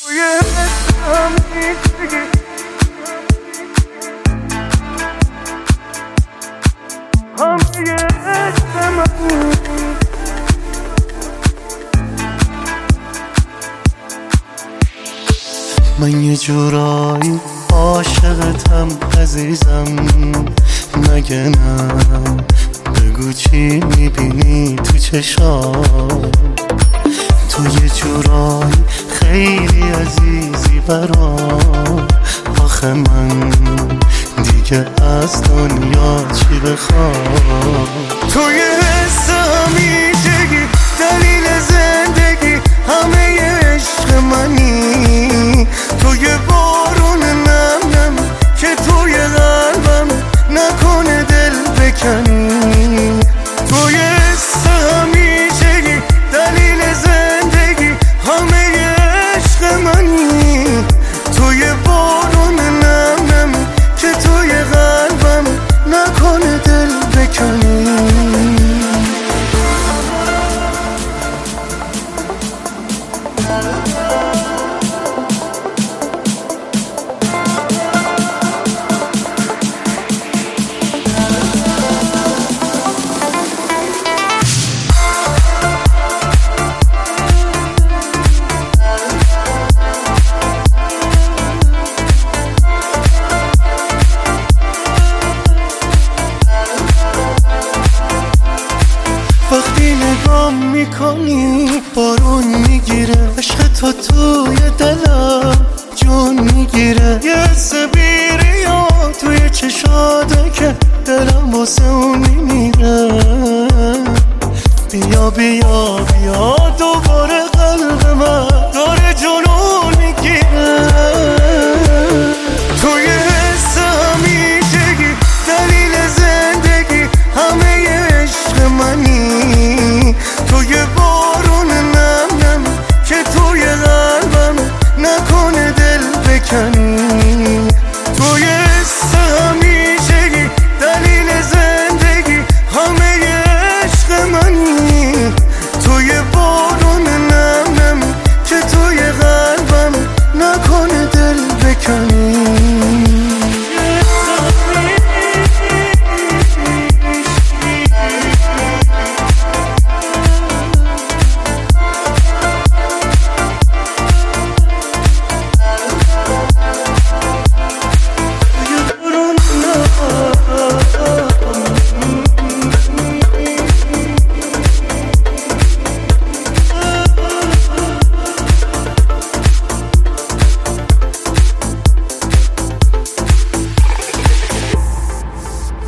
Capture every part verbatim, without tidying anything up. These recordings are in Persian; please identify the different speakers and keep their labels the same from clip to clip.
Speaker 1: من یه جورایی عاشقتم عزیزم، مگه نه؟ بگو چی میبینی تو چشام؟ تو یه جورایی خیلی عزیزی برام، آخه من دیگه از دنیا چی بخوام؟ تو یه حس همیشگی، دلیل زندگی، همه عشق منی. تو یه بارون نم نم که توی قلبم، نکنه دل بکنی. تو یه حس همیشگی، دلیل زندگی، همه عشق منی. تو یه بارون نم نم که توی قلبم، نکنه دل بکنی. وقتی نگام میکنی بارون میگیره، عشق تو توی دلم جون میگیره. یه حس بیریا توی چشاته که دلم واسه اون میمیره. بیا بیا بیا دوباره قلب من داره جنون میگیره. تو یه حس همیشگی، دلیل زندگی، همه عشق منی. تو یه بارون نم نم که توی قلبم، نکنه دل بکنی. تو یه حس همیشگی، دلیل زندگی، همه عشق منی. تو یه بارون نم نم که توی قلبم، نکنه دل بکنی.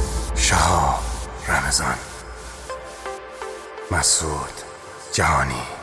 Speaker 2: رمضان مسعود جهانی.